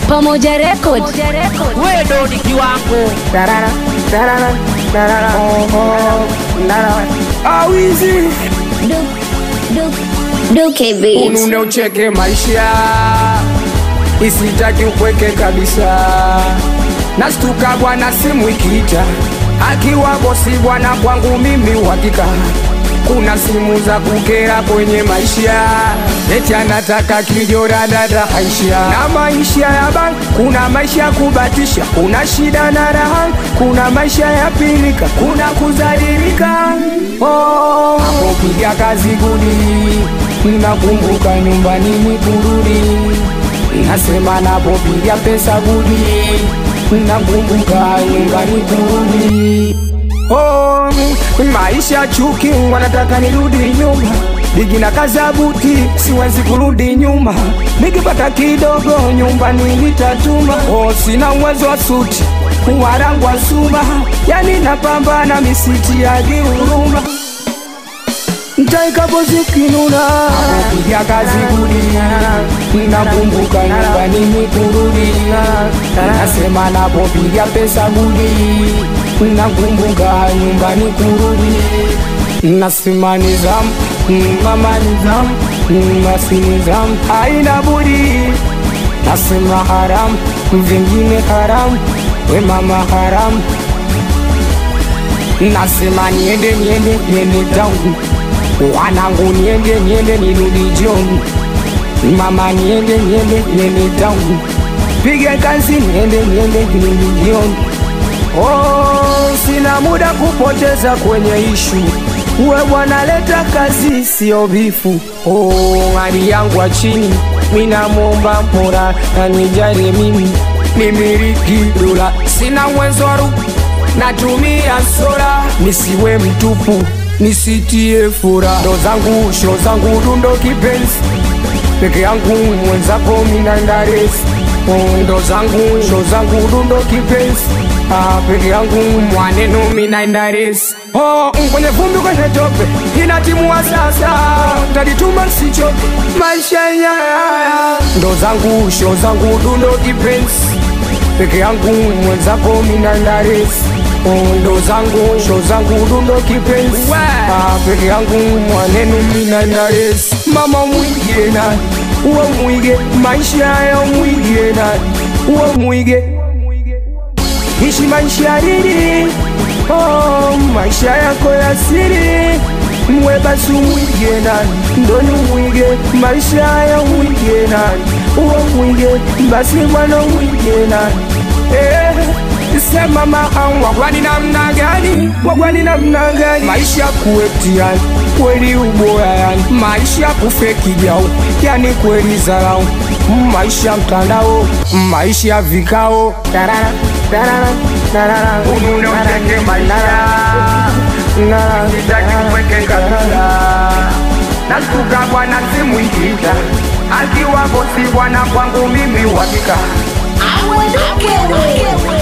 Pamoja Record. Wewe ndo ni kiwango. Tarara, tarara, tarara, tarara. Awizi Duke Beats. unune ucheke maisha, isitaki ukweke kabisa. Nastuka bwana simu ikiita, akiwa bosi bwana kwangu mimi uhakika. Kuna simu za kukera kwenye maisha, eti anataka kijora dada haisha. Na maisha ya bank, kuna maisha ya kubatisha, kuna shida na raha, kuna maisha ya pilika, kuna kuzalilika. Oh, hapo piga kazi gudi, ninakumbuka nyumbani ni kurudi. Nasema napopiga pesa gudi, ninakumbuka nyumbani kurudi. Oh, maisha chuki, wanataka nirudi nyuma. Bigi na kaza buti, siwezi kurudi nyuma. Nikipata kidogo nyumbani nitatuma. Oh, sina uwezo wa suti, warangu wa suma. Yani napambana misiti ya huruma. Ntaika bozi kinuna, kupiga kazi gudi, ninakumbuka nyumbani ni kurudi. Nasema napopiga pesa gudi, nakumbuka nyumbani kurudi. Nasema nizamu, mama nizamu, nasi nizamu, haina budi. Nasema haram, vingine haram, we mama haram. Nasema niende tangu, wanangu niende nirudi jioni. Mama niende tangu, piga kazi niende nirudi jioni. Oh, sina muda kupoteza kwenye ishu, uwe bwana leta kazi sio bifu. Oh, hali yangu wa chini, mina muomba Mola anijali mimi, nimiliki dola. Sina uwezo natumia sola, nisiwe mtupu, nisitie fura. Ndo zangu sho zangu dundo kipenzi, peke yangu mwenzako mina ndaresi. Ndo zangu sho zangu dundo kipenzi, peke yangu mwaneno mina ndaresi. Kwenye vumbi kwenye tope, inatimua sasa, tajituma sichoke, maisha ya. Ndo zangu sho zangu dundo kipenzi, peke yangu mwenzako mina ndaresi. Ndo zangu sho zangu dundo kipenzi, peke yangu mwaneno mina ndaresi. Mama mwige nani, uwe mwige, maisha ya mwige nani, uwe mwige, ishi maisha riri. Oh, maisha yako ya siri, mwe basi mwige nani, ndoni mwige, maisha ya mwige nani, uwe mwige, basi mwana mwige nani. Sema wagwani namna gani, wagwani namna gani, maisha kuetiani, kweli uboya yani, maisha kufeki jau, yani kweli zarau, maisha mtandao, maisha vikao. Tarara, tarara, tarara, unune ucheke maisha, sitaki kweke kabisa. Nastuka bwana simu ikiita, akiwa bosi bwana kwangu mimi uhakika. Duke Beats.